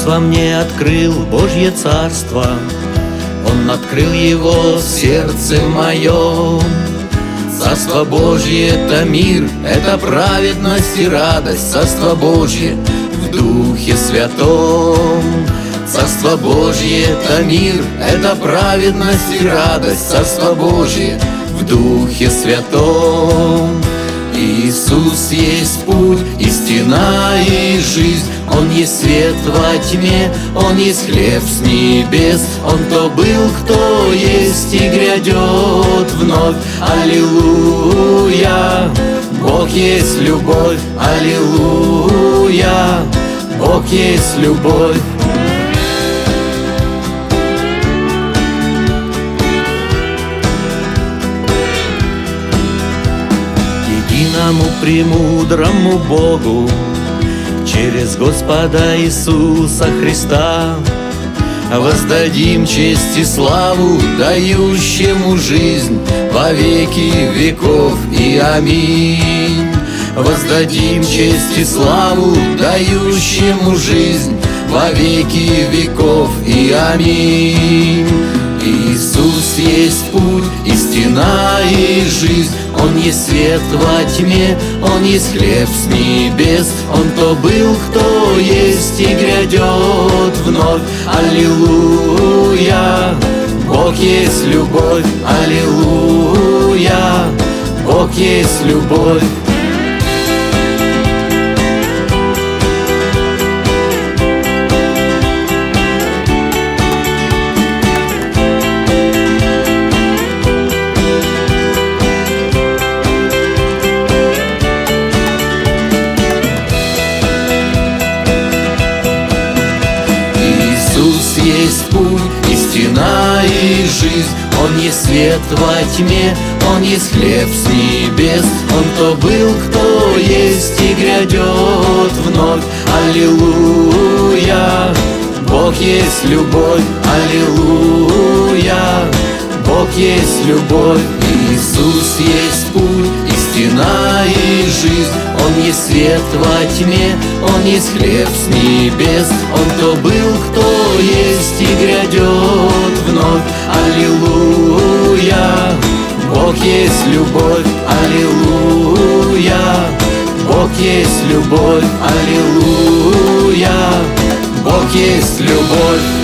Иисус во мне открыл Божье Царство, Он открыл его в сердце моем. Царство Божье — это мир, это праведность и радость. Царство Божье в Духе Святом. Царство Божье — это мир, это праведность и радость. Царство Божье в Духе Святом. Иисус есть путь, истина и жизнь. Он есть свет во тьме, Он есть хлеб с небес. Он то был, кто есть и грядет вновь. Аллилуйя! Бог есть любовь. Аллилуйя! Бог есть любовь. Единому премудрому Богу через Господа Иисуса Христа воздадим честь и славу, дающему жизнь во веки веков, и аминь. Воздадим честь и славу, дающему жизнь во веки веков, и аминь. Иисус есть путь, истина и жизнь. Он есть свет во тьме, Он есть хлеб с небес. Он то был, кто есть и грядет вновь. Аллилуйя! Бог есть любовь. Аллилуйя! Бог есть любовь. Иисус есть путь, истина и жизнь. Он есть свет во тьме, Он есть хлеб с небес. Он то был, кто есть и грядет вновь. Аллилуйя! Бог есть любовь. Аллилуйя! Бог есть любовь. Иисус есть путь, истина и жизнь. Он есть свет во тьме, Он есть хлеб с небес. Он то был, кто есть и грядет вновь. Аллилуйя! Бог есть любовь. Аллилуйя! Бог есть любовь. Аллилуйя! Бог есть любовь.